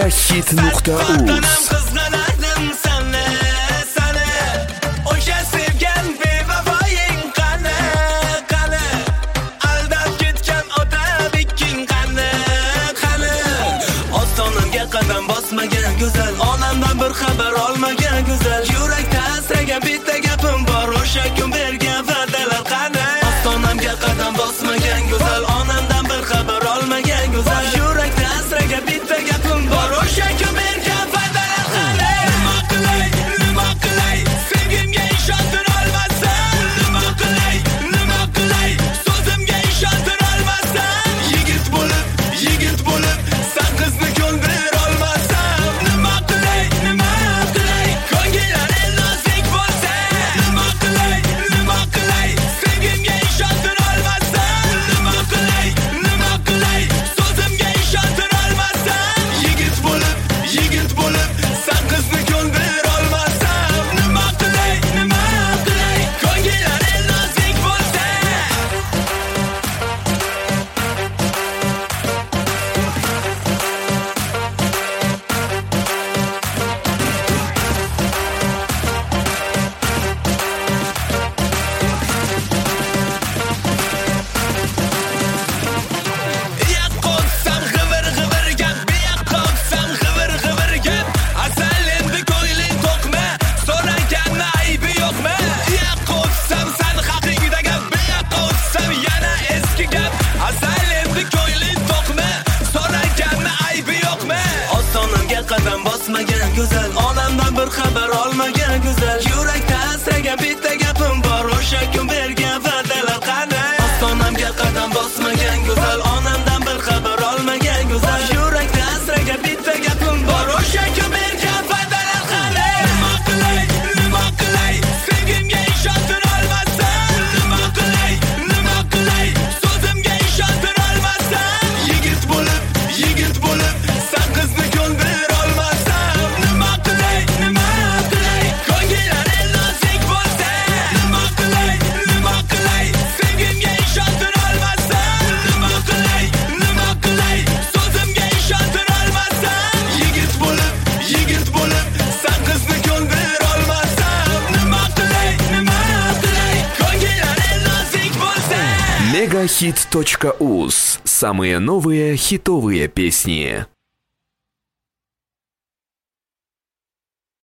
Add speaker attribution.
Speaker 1: megahit.uz.
Speaker 2: Qadam bosmagan go'zal, onamdan bir xabar olmagan go'zal, yurakda asragan bitta gapim bor, o'sha kun bergan va'dalar qani? Ostonamga qadam bosmagan go'zal, onamdan bir xabar olmagan go'zal, yurakda asragan bitta gapim bor, o'sha kun bergan va'dalar qani? Nima qilay, sevgimga ishontira olmasam, nima qilay, so'zimga ishontira olmasam, yigit bo'lib sen qizni ko'ndir. Qadam bosmagan go'zal, onamdan bir xabar olmagan go'zal, yurakda asragan bitta gapim bor, o'sha kun bergan va'dalar qani? Ostonamga qadam bosmagan go'zal, onamdan bir xabar olmagan go'zal, yurakda asragan bitta gapim bor, o'sha kun bergan va'dalar qani? Nima qilay, sevgimga ishontira olmasam, nima qilay, so'zimga ishontira olmasam, yigit bo'lib sen qizni ko'ndir.
Speaker 1: megahit.uz. Самые новые хитовые песни.